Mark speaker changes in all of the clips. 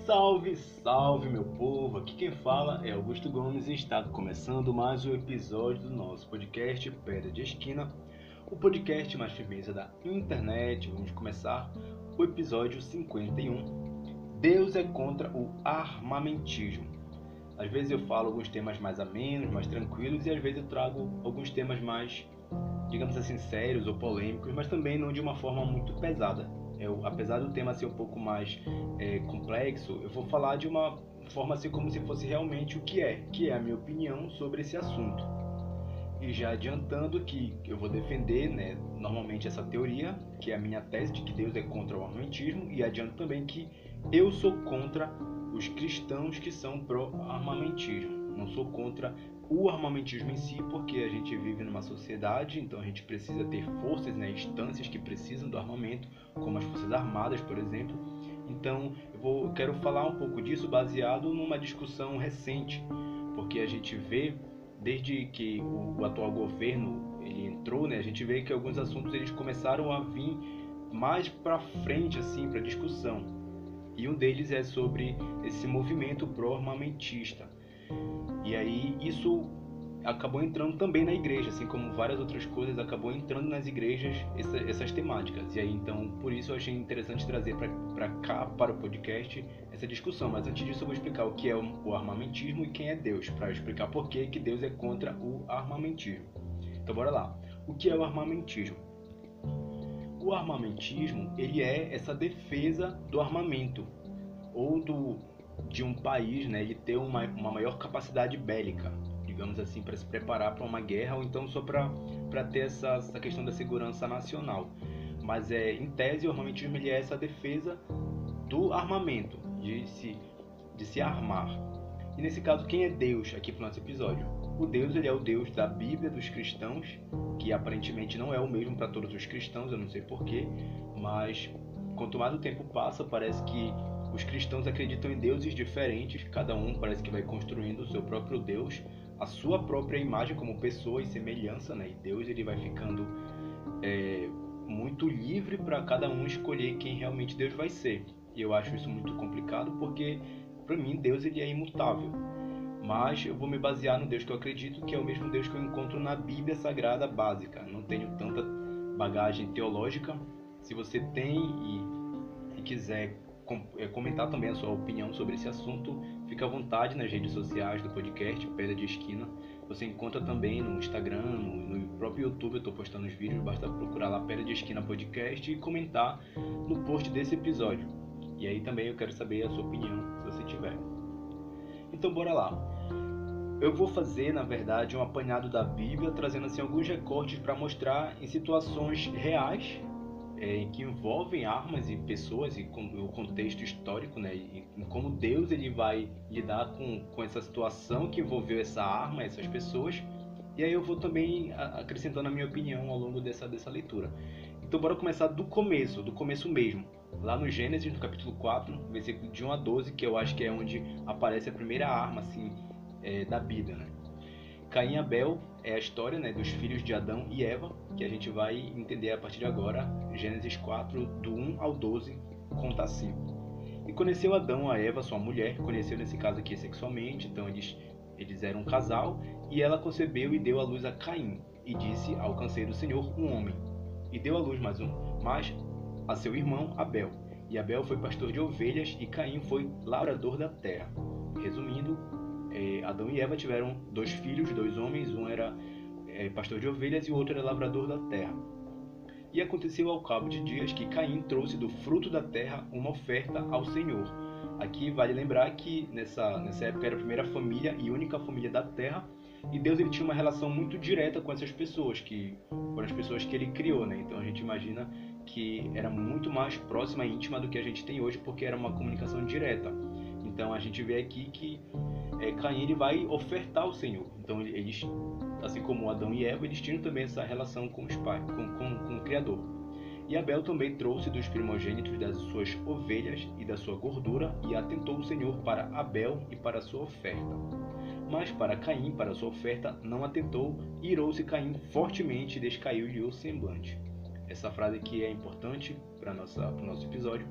Speaker 1: Salve, salve meu povo! Aqui quem fala é Augusto Gomes e está começando mais um episódio do nosso podcast Pedra de Esquina, o podcast mais firmeza da internet. Vamos começar o episódio 51. Deus é contra o armamentismo. Às vezes eu falo alguns temas mais amenos, mais tranquilos, e às vezes eu trago alguns temas mais, digamos assim, sérios ou polêmicos, mas também não de uma forma muito pesada. Apesar do tema ser um pouco mais complexo, eu vou falar de uma forma assim como se fosse realmente o que é a minha opinião sobre esse assunto. E já adiantando que eu vou defender, normalmente essa teoria, que é a minha tese de que Deus é contra o armamentismo, e adianto também que eu sou contra os cristãos que são pró-armamentismo. Não sou contra o armamentismo em si, porque a gente vive numa sociedade, então a gente precisa ter forças, instâncias que precisam do armamento, como as Forças Armadas, por exemplo. Então eu quero falar um pouco disso baseado numa discussão recente, porque a gente vê, desde que o atual governo ele entrou, a gente vê que alguns assuntos eles começaram a vir mais para frente assim, para discussão. E um deles é sobre esse movimento pró-armamentista. E aí isso acabou entrando também na igreja, assim como várias outras coisas, acabou entrando nas igrejas essas temáticas. E aí então, por isso eu achei interessante trazer para cá, para o podcast, essa discussão. Mas antes disso eu vou explicar o que é o armamentismo e quem é Deus, para explicar por que Deus é contra o armamentismo. Então bora lá. O que é o armamentismo? O armamentismo, ele é essa defesa do armamento, ou de um país, ele ter uma maior capacidade bélica, digamos assim, para se preparar para uma guerra, ou então só para ter essa questão da segurança nacional. Mas em tese o armamentismo ele é essa defesa do armamento, de se armar. E nesse caso, quem é Deus aqui para o nosso episódio? O Deus, ele é o Deus da Bíblia dos cristãos, que aparentemente não é o mesmo para todos os cristãos, eu não sei porquê, mas quanto mais o tempo passa, parece que os cristãos acreditam em deuses diferentes, cada um parece que vai construindo o seu próprio Deus, a sua própria imagem como pessoa e semelhança, e Deus ele vai ficando muito livre para cada um escolher quem realmente Deus vai ser. E eu acho isso muito complicado porque, para mim, Deus ele é imutável. Mas eu vou me basear no Deus que eu acredito, que é o mesmo Deus que eu encontro na Bíblia Sagrada básica. Não tenho tanta bagagem teológica. Se você tem e quiser comentar também a sua opinião sobre esse assunto, fica à vontade nas redes sociais do podcast Pedra de Esquina. Você encontra também no Instagram, no próprio YouTube, eu estou postando os vídeos, basta procurar lá Pedra de Esquina Podcast e comentar no post desse episódio. E aí também eu quero saber a sua opinião, se você tiver. Então bora lá. Eu vou fazer, na verdade, um apanhado da Bíblia, trazendo assim alguns recortes para mostrar em situações reais que envolvem armas e pessoas e o contexto histórico, e como Deus ele vai lidar com essa situação que envolveu essa arma, essas pessoas. E aí eu vou também acrescentando a minha opinião ao longo dessa leitura. Então bora começar do começo mesmo. Lá no Gênesis, no capítulo 4, versículo de 1 a 12, que eu acho que é onde aparece a primeira arma assim, da Bíblia. Caim e Abel é a história dos filhos de Adão e Eva, que a gente vai entender a partir de agora. Gênesis 4, do 1 ao 12, conta assim. E conheceu Adão a Eva, sua mulher, conheceu nesse caso aqui sexualmente, então eles eram um casal, e ela concebeu e deu à luz a Caim, e disse, alcancei do Senhor um homem. E deu à luz mais a seu irmão Abel. E Abel foi pastor de ovelhas, e Caim foi lavrador da terra. Resumindo, Adão e Eva tiveram 2 filhos, 2 homens, um era pastor de ovelhas e o outro era lavrador da terra. E aconteceu ao cabo de dias que Caim trouxe do fruto da terra uma oferta ao Senhor. Aqui vale lembrar que nessa época era a primeira família e única família da terra, e Deus ele tinha uma relação muito direta com essas pessoas, que foram as pessoas que ele criou. Então a gente imagina que era muito mais próxima e íntima do que a gente tem hoje, porque era uma comunicação direta. Então a gente vê aqui que Caim ele vai ofertar ao Senhor. Então eles, assim como Adão e Eva, eles tinham também essa relação com os pais, com o Criador. E Abel também trouxe dos primogênitos das suas ovelhas e da sua gordura, e atentou o Senhor para Abel e para a sua oferta. Mas para Caim, para a sua oferta, não atentou, e irou-se Caim fortemente e descaiu-lhe o semblante. Essa frase aqui é importante para o nosso episódio.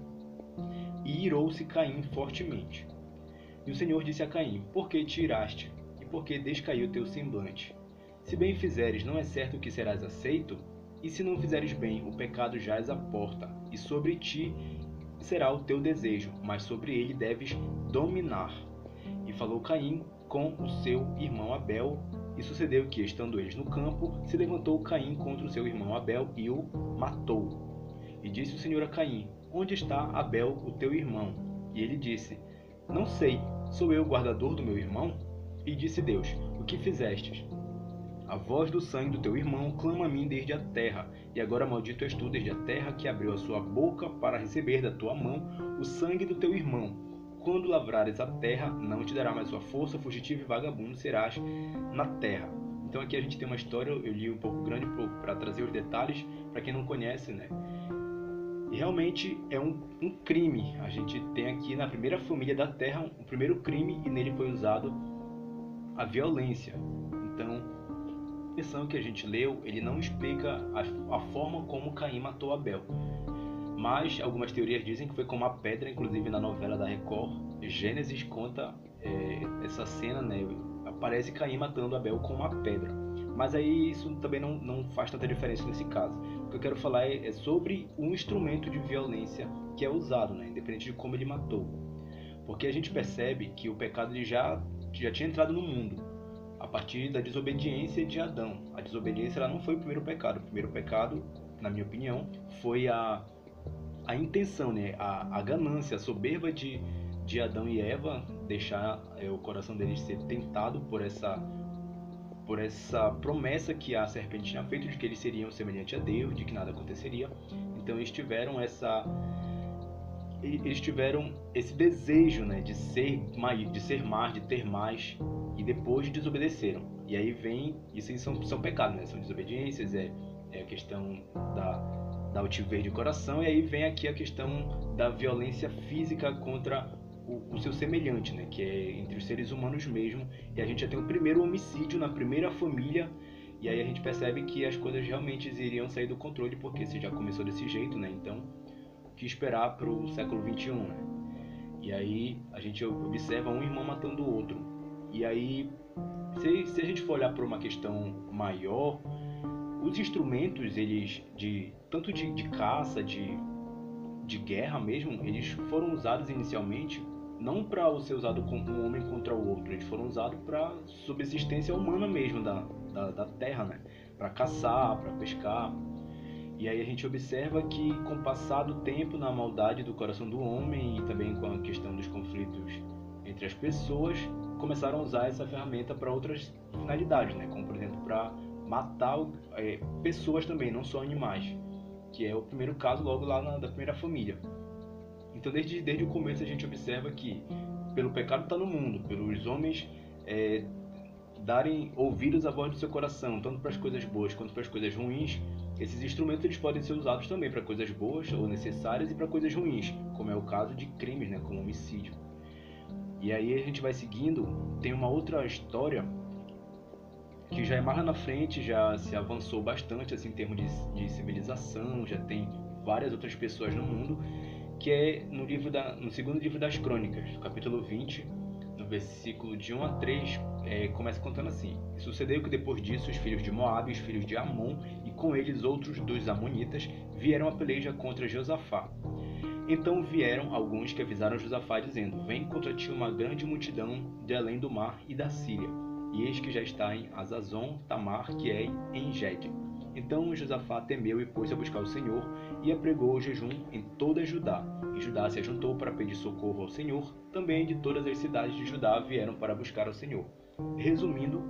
Speaker 1: E irou-se Caim fortemente. E o Senhor disse a Caim: Por que te iraste? E por que descaiu teu semblante? Se bem fizeres, não é certo que serás aceito? E se não fizeres bem, o pecado jaz à porta, e sobre ti será o teu desejo, mas sobre ele deves dominar. E falou Caim com o seu irmão Abel, e sucedeu que, estando eles no campo, se levantou Caim contra o seu irmão Abel e o matou. E disse o Senhor a Caim: Onde está Abel, o teu irmão? E ele disse: Não sei, sou eu o guardador do meu irmão? E disse Deus: O que fizestes? A voz do sangue do teu irmão clama a mim desde a terra, e agora maldito és tu desde a terra, que abriu a sua boca para receber da tua mão o sangue do teu irmão. Quando lavrares a terra, não te dará mais sua força, fugitivo e vagabundo serás na terra. Então aqui a gente tem uma história, eu li um pouco grande para trazer os detalhes, para quem não conhece, né? E realmente é um crime. A gente tem aqui na primeira família da terra o primeiro crime, e nele foi usado a violência. Então, a versão que a gente leu, ele não explica a forma como Caim matou Abel. Mas algumas teorias dizem que foi com uma pedra, inclusive na novela da Record, Gênesis conta essa cena, né? Aparece Caim matando Abel com uma pedra. Mas aí isso também não faz tanta diferença nesse caso. O que eu quero falar é sobre um instrumento de violência que é usado, né? Independente de como ele matou. Porque a gente percebe que o pecado ele já tinha entrado no mundo a partir da desobediência de Adão. A desobediência ela não foi o primeiro pecado. O primeiro pecado, na minha opinião, foi a intenção, né? A ganância, a soberba de Adão e Eva, deixar o coração deles ser tentado por essa promessa que a serpente tinha feito de que eles seriam semelhantes a Deus, de que nada aconteceria. Então eles tiveram esse desejo, né, de ser mais, de ter mais, e depois desobedeceram. E aí vem, isso aí são pecados, né? São desobediências, é a questão da altivez de coração, e aí vem aqui a questão da violência física contra o seu semelhante, né? Que é entre os seres humanos mesmo. E a gente já tem o primeiro homicídio na primeira família, e aí a gente percebe que as coisas realmente iriam sair do controle, porque se já começou desse jeito, né? Então, o que esperar para o século XXI, né? E aí a gente observa um irmão matando o outro. E aí, se a gente for olhar por uma questão maior, os instrumentos, eles tanto de caça, de guerra mesmo, eles foram usados inicialmente não para ser usado como um homem contra o outro, eles foram usados para subsistência humana mesmo da terra, né? Para caçar, para pescar. E aí a gente observa que, com o passar do tempo, na maldade do coração do homem e também com a questão dos conflitos entre as pessoas, começaram a usar essa ferramenta para outras finalidades, né? Como, por exemplo, para matar pessoas também, não só animais, que é o primeiro caso logo lá da primeira família. Então, desde o começo a gente observa que, pelo pecado está no mundo, pelos homens darem ouvidos à voz do seu coração, tanto para as coisas boas quanto para as coisas ruins, esses instrumentos eles podem ser usados também para coisas boas ou necessárias e para coisas ruins, como é o caso de crimes, né, como homicídio. E aí a gente vai seguindo, tem uma outra história que já é mais lá na frente, já se avançou bastante assim, em termos de civilização, já tem várias outras pessoas no mundo, que é no segundo livro das Crônicas, capítulo 20, no versículo de 1 a 3, começa contando assim: E sucedeu que depois disso os filhos de Moabe, os filhos de Amon, e com eles outros dos amonitas, vieram a peleja contra Josafá. Então vieram alguns que avisaram Josafá, dizendo: Vem contra ti uma grande multidão de além do mar e da Síria, e eis que já está em Azazon Tamar, que é em Gede. Então Josafá temeu e pôs-se a buscar o Senhor, e apregou o jejum em toda Judá. E Judá se ajuntou para pedir socorro ao Senhor. Também de todas as cidades de Judá vieram para buscar o Senhor. Resumindo,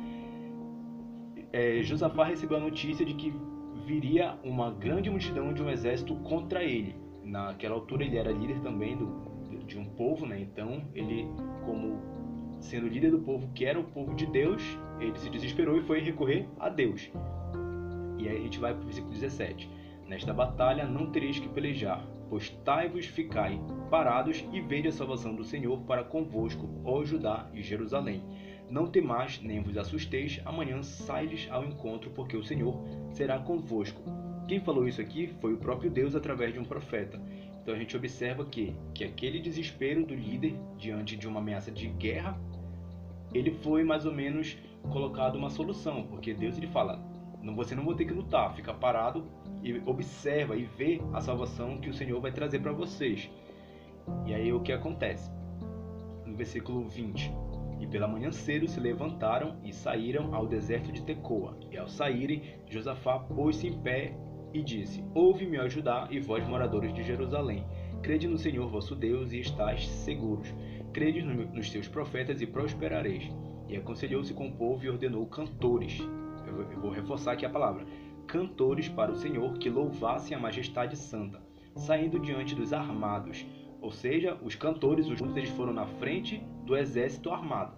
Speaker 1: Josafá recebeu a notícia de que viria uma grande multidão de um exército contra ele. Naquela altura ele era líder também de um povo, né? Então ele, como sendo líder do povo, que era o povo de Deus, ele se desesperou e foi recorrer a Deus. E aí a gente vai para o versículo 17. Nesta batalha não tereis que pelejar, postai-vos, ficai parados e vede a salvação do Senhor para convosco, ó Judá e Jerusalém. Não temais, nem vos assusteis, amanhã sai-lhes ao encontro, porque o Senhor será convosco. Quem falou isso aqui foi o próprio Deus através de um profeta. Então a gente observa que aquele desespero do líder diante de uma ameaça de guerra, ele foi mais ou menos colocado uma solução, porque Deus ele fala, você não vai ter que lutar, fica parado e observa e vê a salvação que o Senhor vai trazer para vocês. E aí o que acontece? No versículo 20, e pela manhã cedo se levantaram e saíram ao deserto de Tecoa. E ao saírem, Josafá pôs-se em pé e disse, ouve-me, ó Judá, e vós, moradores de Jerusalém. Crede no Senhor vosso Deus e estáis seguros. Crede nos seus profetas e prosperareis. E aconselhou-se com o povo e ordenou cantores. Eu vou reforçar aqui a palavra. Cantores para o Senhor que louvassem a majestade santa, saindo diante dos armados. Ou seja, os cantores, os juntos, eles foram na frente do exército armado.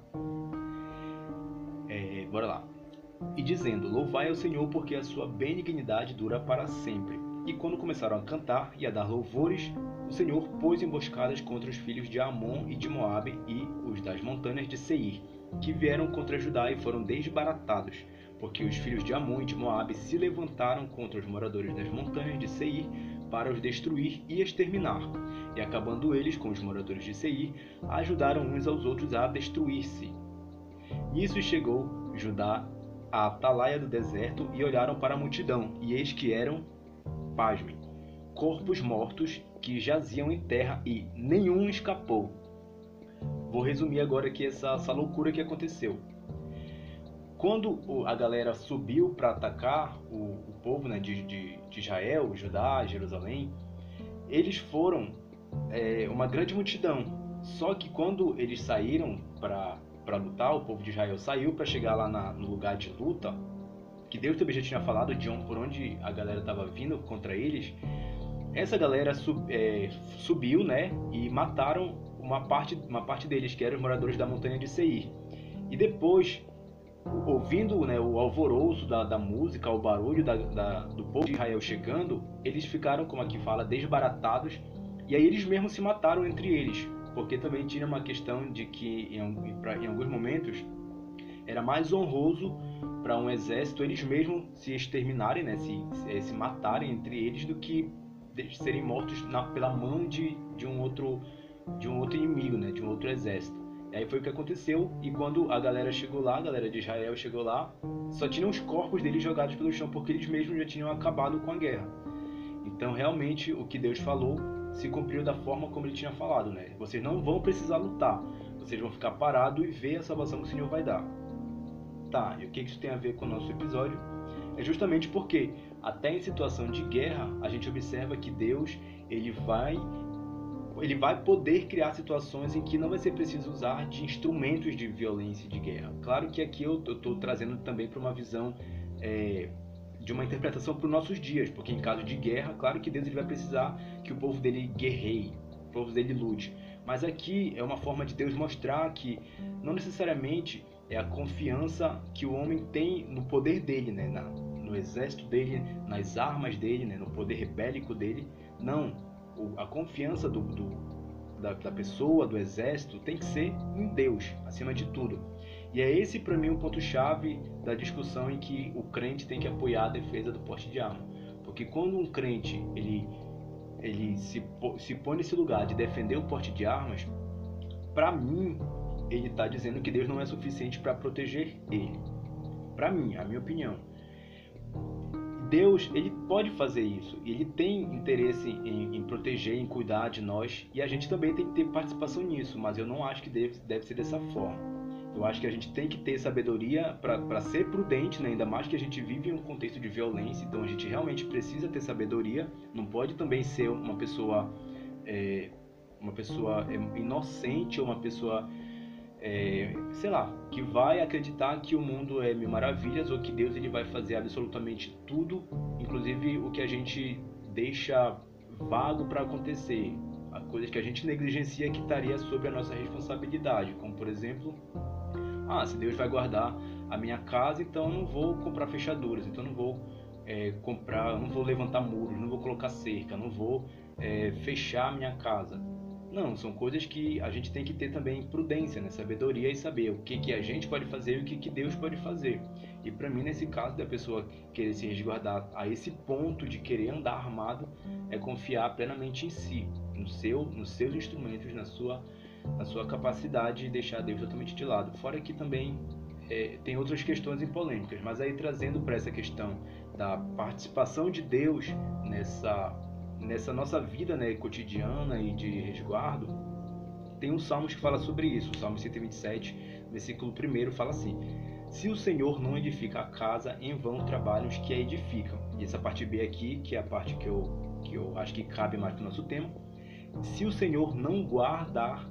Speaker 1: Bora lá. E dizendo, louvai ao Senhor porque a sua benignidade dura para sempre. E quando começaram a cantar e a dar louvores, o Senhor pôs emboscadas contra os filhos de Amon e de Moabe e os das montanhas de Seir, que vieram contra Judá e foram desbaratados, porque os filhos de Amon e de Moabe se levantaram contra os moradores das montanhas de Seir para os destruir e exterminar. E acabando eles com os moradores de Seir, ajudaram uns aos outros a destruir-se. Nisso chegou Judá à atalaia do deserto e olharam para a multidão, e eis que eram, pasmem, corpos mortos que jaziam em terra e nenhum escapou. Vou resumir agora aqui essa loucura que aconteceu. Quando a galera subiu para atacar o povo, né, de Israel, Judá, Jerusalém, eles foram uma grande multidão. Só que quando eles saíram para lutar, o povo de Israel saiu para chegar lá no lugar de luta, que Deus também já tinha falado por onde a galera estava vindo contra eles. Essa galera subiu, né, e mataram uma parte deles, que eram os moradores da montanha de Seir. E depois, ouvindo, né, o alvoroço da música, o barulho do povo de Israel chegando, eles ficaram, como aqui fala, desbaratados, e aí eles mesmos se mataram entre eles, porque também tinha uma questão de que em alguns momentos era mais honroso para um exército eles mesmos se exterminarem, né, se matarem entre eles, do que serem mortos pela mão de um outro inimigo, né, de um outro exército. E aí foi o que aconteceu, e quando a galera chegou lá, a galera de Israel chegou lá, só tinham os corpos deles jogados pelo chão, porque eles mesmos já tinham acabado com a guerra. Então realmente o que Deus falou se cumpriu da forma como ele tinha falado, né? Vocês não vão precisar lutar, vocês vão ficar parados e ver a salvação que o Senhor vai dar. Tá, e o que isso tem a ver com o nosso episódio? É justamente porque até em situação de guerra a gente observa que Deus ele vai poder criar situações em que não vai ser preciso usar de instrumentos de violência e de guerra. Claro que aqui eu estou trazendo também para uma visão de uma interpretação para os nossos dias, porque em caso de guerra, claro que Deus ele vai precisar que o povo dele guerreie, o povo dele lute. Mas aqui é uma forma de Deus mostrar que não necessariamente é a confiança que o homem tem no poder dele, né? No exército dele, nas armas dele, né? No poder bélico dele. Não. A confiança da pessoa, do exército, tem que ser em Deus, acima de tudo. E é esse, para mim, o ponto-chave da discussão em que o crente tem que apoiar a defesa do porte de arma. Porque quando um crente ele se põe nesse lugar de defender o porte de armas, para mim, ele está dizendo que Deus não é suficiente para proteger ele. Para mim, a minha opinião. Deus, ele pode fazer isso, ele tem interesse em proteger, em cuidar de nós, e a gente também tem que ter participação nisso, mas eu não acho que deve ser dessa forma. Eu acho que a gente tem que ter sabedoria para ser prudente, né? Ainda mais que a gente vive em um contexto de violência, então a gente realmente precisa ter sabedoria, não pode também ser uma pessoa inocente, ou uma pessoa sei lá, que vai acreditar que o mundo é mil maravilhas, ou que Deus ele vai fazer absolutamente tudo, inclusive o que a gente deixa vago para acontecer, coisas que a gente negligencia que estaria sob a nossa responsabilidade, como por exemplo, se Deus vai guardar a minha casa, então eu não vou comprar fechaduras, então eu não vou eu não vou levantar muros, não vou colocar cerca, não vou fechar a minha casa. Não, são coisas que a gente tem que ter também prudência, né? Sabedoria, e saber o que a gente pode fazer e o que Deus pode fazer. E para mim, nesse caso da pessoa querer se resguardar a esse ponto de querer andar armado, é confiar plenamente em si, nos seus instrumentos, na sua capacidade de deixar Deus totalmente de lado. Fora que também tem outras questões polêmicas, mas aí trazendo para essa questão da participação de Deus nessa nossa vida, né, cotidiana e de resguardo, tem um Salmo que fala sobre isso. O Salmo 127, versículo 1 fala assim: se o Senhor não edifica a casa, em vão trabalham os que a edificam. E essa parte B aqui, que é a parte que eu acho que cabe mais para o nosso tema: se o Senhor não guardar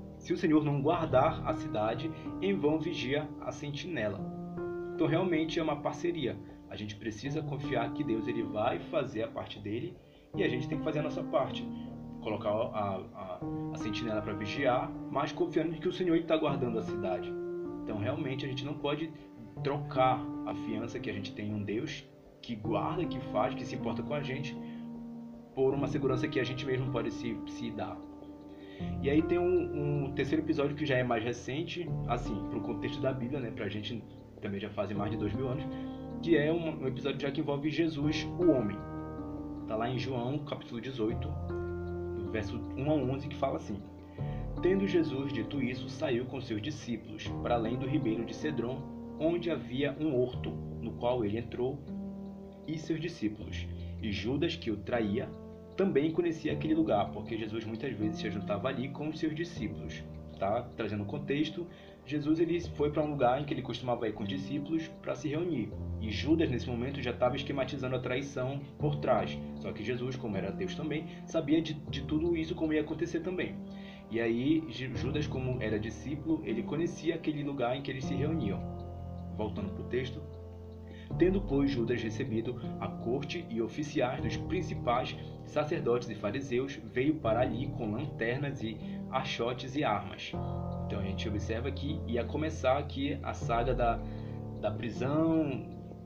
Speaker 1: a cidade, em vão vigia a sentinela. Então realmente é uma parceria. A gente precisa confiar que Deus ele vai fazer a parte dele e a gente tem que fazer a nossa parte. Colocar a sentinela para vigiar, mas confiando que o Senhor está guardando a cidade. Então realmente a gente não pode trocar a fiança que a gente tem em um Deus que guarda, que faz, que se importa com a gente, por uma segurança que a gente mesmo pode se dar. E aí tem um terceiro episódio que já é mais recente, assim, para o contexto da Bíblia, né, pra gente também já fazem mais de 2000 anos, que é um episódio já que envolve Jesus, o homem. Tá lá em João, capítulo 18, verso 1 a 11, que fala assim: tendo Jesus dito isso, saiu com seus discípulos para além do ribeiro de Cedron, onde havia um horto, no qual ele entrou, e seus discípulos. E Judas, que o traía, também conhecia aquele lugar, porque Jesus muitas vezes se juntava ali com os seus discípulos. Tá? Trazendo o contexto, Jesus ele foi para um lugar em que ele costumava ir com os discípulos para se reunir. E Judas, nesse momento, já estava esquematizando a traição por trás. Só que Jesus, como era Deus também, sabia de tudo isso como ia acontecer também. E aí, Judas, como era discípulo, ele conhecia aquele lugar em que eles se reuniam. Voltando para o texto. Tendo, pois, Judas recebido a corte e oficiais dos principais sacerdotes e fariseus, veio para ali com lanternas e achotes e armas. Então a gente observa que ia começar aqui a saga da prisão,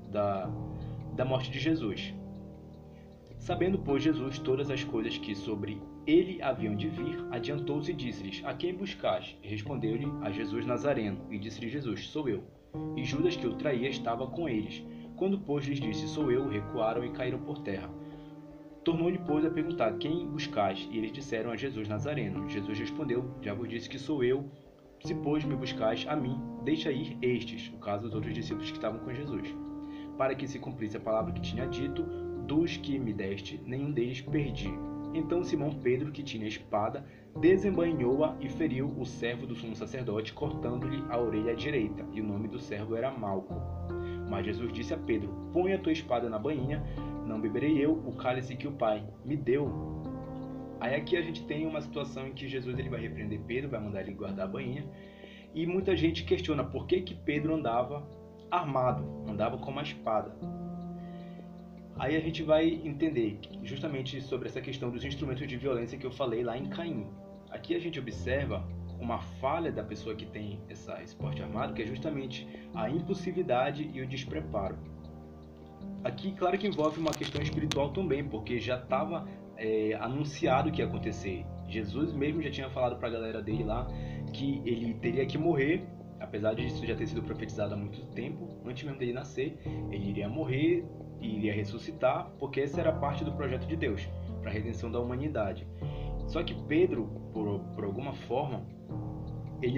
Speaker 1: da morte de Jesus. Sabendo, pois, Jesus todas as coisas que sobre ele haviam de vir, adiantou-se e disse-lhes: a quem buscais? E respondeu-lhe: a Jesus Nazareno. E disse-lhe Jesus: sou eu. E Judas, que o traía, estava com eles. Quando, pois, lhes disse: sou eu, recuaram e caíram por terra. Tornou-lhe, pois, a perguntar: quem buscais? E eles disseram: a Jesus Nazareno. Jesus respondeu: já vos disse que sou eu. Se, pois, me buscais a mim, deixa ir estes, no caso, os outros discípulos que estavam com Jesus, para que se cumprisse a palavra que tinha dito: dos que me deste, nenhum deles perdi. Então Simão Pedro, que tinha espada, desembainhou-a e feriu o servo do sumo sacerdote, cortando-lhe a orelha direita, e o nome do servo era Malco. Mas Jesus disse a Pedro: põe a tua espada na bainha, não beberei eu o cálice que o Pai me deu. Aí aqui a gente tem uma situação em que Jesus ele vai repreender Pedro, vai mandar ele guardar a bainha, e muita gente questiona por que Pedro andava armado, andava com uma espada. Aí a gente vai entender justamente sobre essa questão dos instrumentos de violência que eu falei lá em Caim. Aqui a gente observa uma falha da pessoa que tem esse porte armado, que é justamente a impulsividade e o despreparo. Aqui, claro que envolve uma questão espiritual também, porque já estava anunciado o que ia acontecer. Jesus mesmo já tinha falado para a galera dele lá que ele teria que morrer, apesar disso já ter sido profetizado há muito tempo, antes mesmo dele nascer, ele iria morrer e iria ressuscitar, porque essa era parte do projeto de Deus, para a redenção da humanidade. Só que Pedro, por alguma forma, ele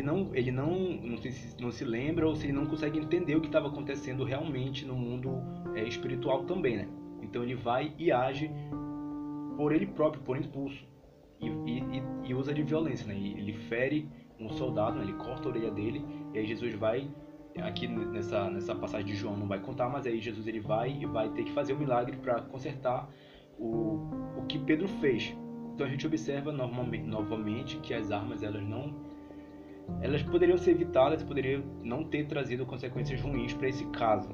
Speaker 1: não se lembra, ou se ele não consegue entender o que estava acontecendo realmente no mundo espiritual também, né? Então ele vai e age por ele próprio, por impulso, e usa de violência, né? Ele fere um soldado, né? Ele corta a orelha dele, e aí Jesus vai, aqui nessa passagem de João não vai contar, mas aí Jesus ele vai e vai ter que fazer um milagre para consertar o que Pedro fez. Então a gente observa novamente que as armas elas poderiam ser evitadas, poderiam não ter trazido consequências ruins para esse caso.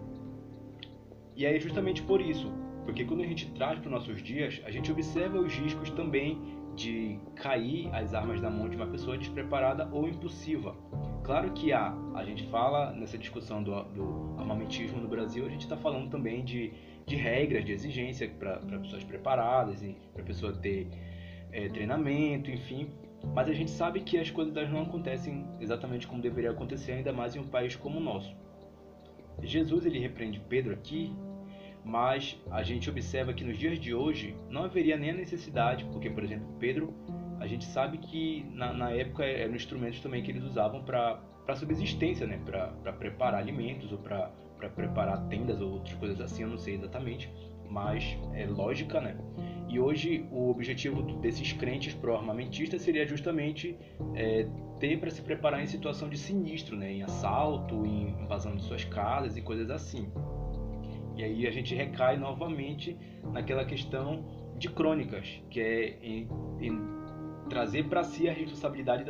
Speaker 1: E aí justamente por isso, porque quando a gente traz para os nossos dias, a gente observa os riscos também de cair as armas na mão de uma pessoa despreparada ou impulsiva. Claro que a gente fala nessa discussão do armamentismo no Brasil, a gente está falando também de regras, de exigência para pessoas preparadas e para a pessoa ter treinamento, enfim. Mas a gente sabe que as coisas não acontecem exatamente como deveria acontecer, ainda mais em um país como o nosso. Jesus ele repreende Pedro aqui, mas a gente observa que nos dias de hoje não haveria nem a necessidade, porque, por exemplo, Pedro, a gente sabe que na época eram instrumentos também que eles usavam para subsistência, né? Para preparar alimentos ou para preparar tendas ou outras coisas assim, eu não sei exatamente, mas é lógica, né? E hoje o objetivo desses crentes pró-armamentistas seria justamente ter para se preparar em situação de sinistro, né? Em assalto, em invasão de suas casas e coisas assim. E aí a gente recai novamente naquela questão de crônicas, que é em trazer para si a responsabilidade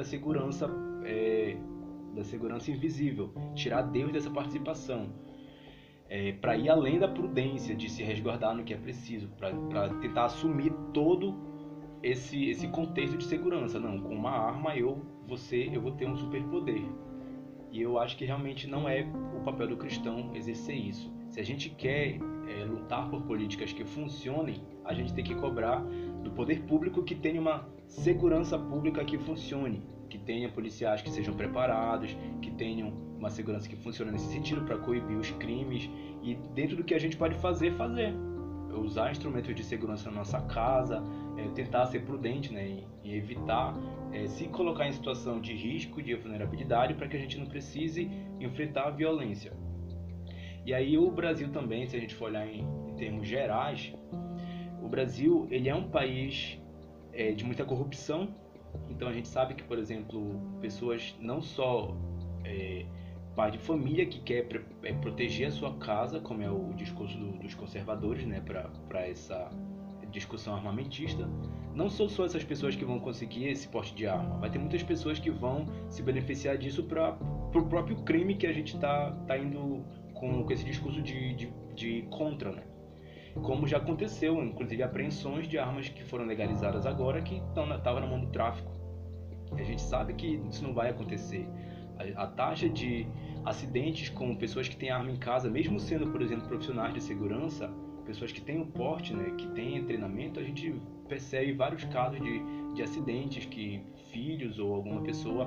Speaker 1: da segurança invisível, tirar Deus dessa participação, para ir além da prudência de se resguardar no que é preciso, para tentar assumir todo esse contexto de segurança. Não, com uma arma eu vou ter um superpoder. E eu acho que realmente não é o papel do cristão exercer isso. Se a gente quer lutar por políticas que funcionem, a gente tem que cobrar do poder público que tenha uma segurança pública que funcione, que tenha policiais que sejam preparados, que tenham uma segurança que funcione nesse sentido para coibir os crimes, e dentro do que a gente pode fazer. Usar instrumentos de segurança na nossa casa, tentar ser prudente, né, e evitar se colocar em situação de risco, de vulnerabilidade, para que a gente não precise enfrentar a violência. E aí o Brasil também, se a gente for olhar em termos gerais, o Brasil ele é um país de muita corrupção. Então a gente sabe que, por exemplo, pessoas não só pai de família que quer proteger a sua casa, como é o discurso dos conservadores, né, para essa discussão armamentista, não são só essas pessoas que vão conseguir esse porte de arma. Vai ter muitas pessoas que vão se beneficiar disso para o próprio crime que a gente tá indo com esse discurso de contra, né? Como já aconteceu, inclusive apreensões de armas que foram legalizadas agora que estavam na mão do tráfico. A gente sabe que isso não vai acontecer. A taxa de acidentes com pessoas que têm arma em casa, mesmo sendo, por exemplo, profissionais de segurança, pessoas que têm o porte, né, que têm treinamento, a gente percebe vários casos de acidentes que filhos ou alguma pessoa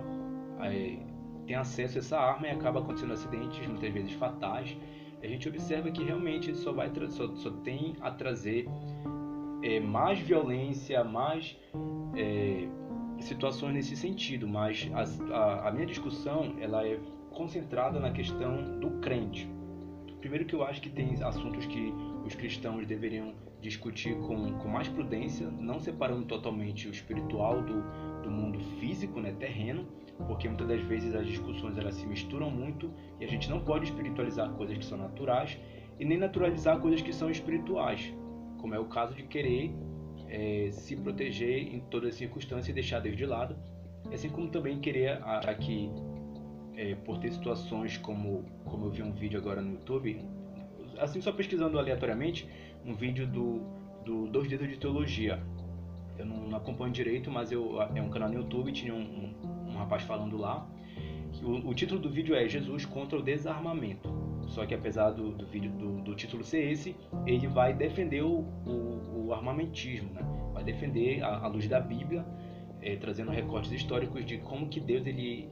Speaker 1: tem acesso a essa arma e acaba acontecendo acidentes, muitas vezes fatais. A gente observa que realmente só tem a trazer mais violência, mais situações nesse sentido, mas a minha discussão ela é concentrada na questão do crente. Primeiro que eu acho que tem assuntos que os cristãos deveriam discutir com mais prudência, não separando totalmente o espiritual do mundo físico, né, terreno, porque muitas das vezes as discussões elas se misturam muito e a gente não pode espiritualizar coisas que são naturais e nem naturalizar coisas que são espirituais, como é o caso de querer se proteger em todas as circunstâncias e deixar Deus de lado, assim como também querer achar que por ter situações como eu vi um vídeo agora no YouTube, assim só pesquisando aleatoriamente, um vídeo do 2 Dedos de Teologia. Eu não acompanho direito, mas é um canal no YouTube, tinha um rapaz falando lá. O título do vídeo é Jesus contra o desarmamento. Só que apesar do título ser esse, ele vai defender o armamentismo, né? Vai defender à luz da Bíblia, trazendo recortes históricos de como que Deus ele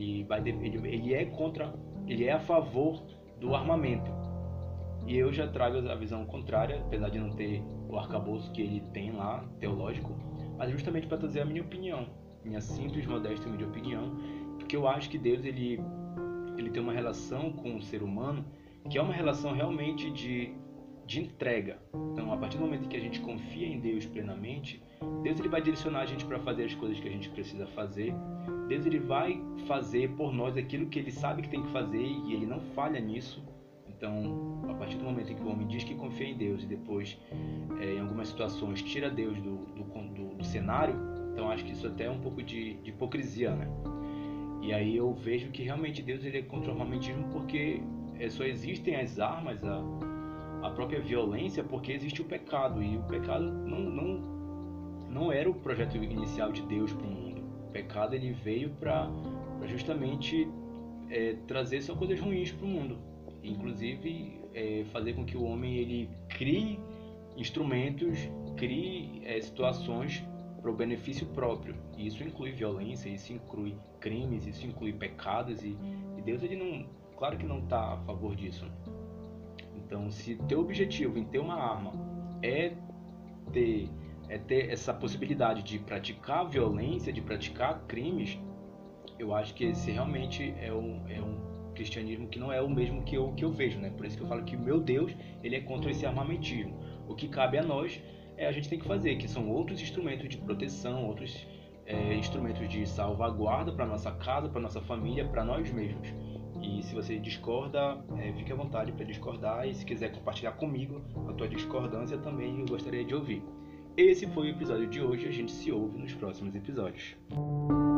Speaker 1: é a favor do armamento. E eu já trago a visão contrária, apesar de não ter o arcabouço que ele tem lá, teológico, mas justamente para trazer a minha opinião, minha simples, modesta e humilde opinião, porque eu acho que Deus ele tem uma relação com o ser humano que é uma relação realmente de entrega. Então, a partir do momento em que a gente confia em Deus plenamente, Deus ele vai direcionar a gente para fazer as coisas que a gente precisa fazer. Deus ele vai fazer por nós aquilo que ele sabe que tem que fazer e ele não falha nisso. Então, a partir do momento em que o homem diz que confia em Deus e depois, em algumas situações, tira Deus do cenário, então acho que isso até é um pouco de hipocrisia, né? E aí eu vejo que realmente Deus ele é contra o armamentismo porque só existem as armas, a própria violência, porque existe o pecado. E o pecado não era o projeto inicial de Deus para o mundo. O pecado ele veio para justamente trazer só coisas ruins para o mundo. Inclusive fazer com que o homem ele crie instrumentos, crie situações para o benefício próprio. E isso inclui violência, isso inclui crimes, isso inclui pecados. E Deus ele não, claro que não está a favor disso. Então, se teu objetivo em ter uma arma é ter essa possibilidade de praticar violência, de praticar crimes, eu acho que esse realmente é um cristianismo que não é o mesmo que eu vejo, né? Por isso que eu falo que o meu Deus, ele é contra esse armamentismo. O que cabe a nós a gente tem que fazer, que são outros instrumentos de proteção, outros instrumentos de salvaguarda para nossa casa, para nossa família, para nós mesmos. E se você discorda, fique à vontade para discordar, e se quiser compartilhar comigo a tua discordância também, eu gostaria de ouvir. Esse foi o episódio de hoje, a gente se ouve nos próximos episódios.